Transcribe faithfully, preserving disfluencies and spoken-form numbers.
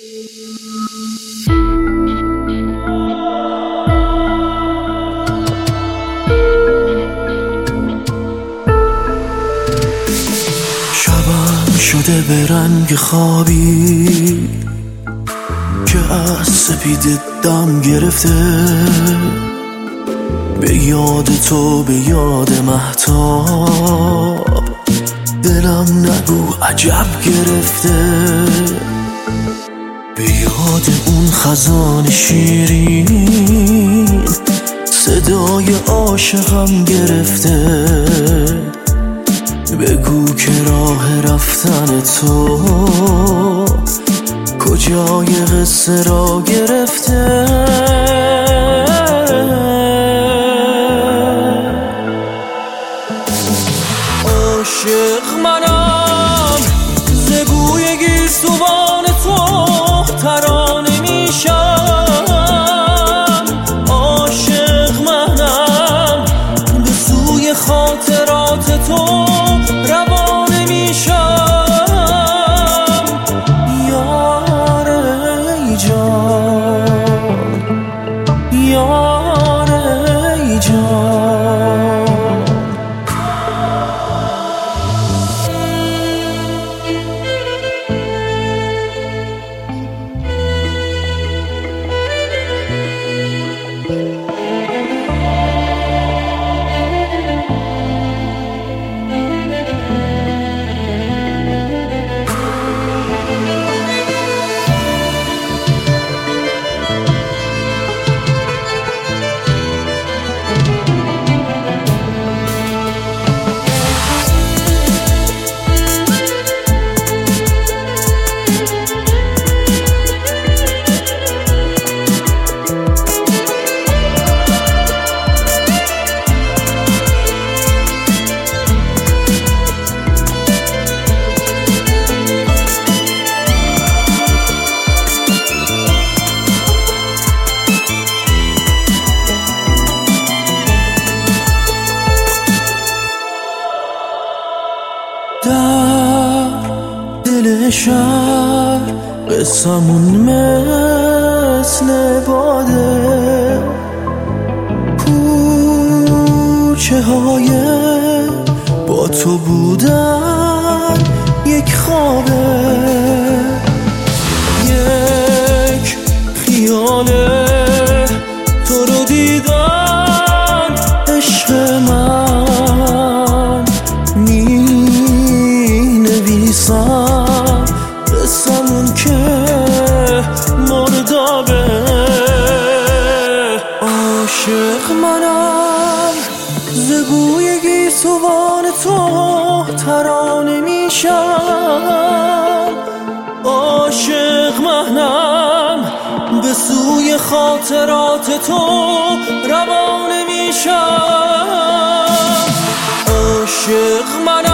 شبم شده به رنگ خوابی که از سپید دم گرفته، به یاد تو به یاد مهتاب دلم نگو عجب گرفته، به یاد اون خزان شیرین صدای عاشقم گرفته، بگو که راه رفتن تو کجای قصه را گرفته. عاشق منم ز بوی گیسوان تو ترانه میشم، عاشق منم به سوی خاطرات تو روانه میشم. یار ای جان، یار ای جان. در دل شهر قصمون مثل باده، کوچه های با تو بودن یک خوابه، یک خیاله تو رو دیدن عشق من، قصمون که مردابه. عاشق منم ز بوی گیسوان تو ترانه میشم، عاشق منم به سوی خاطرات تو روانه میشم. عاشق منم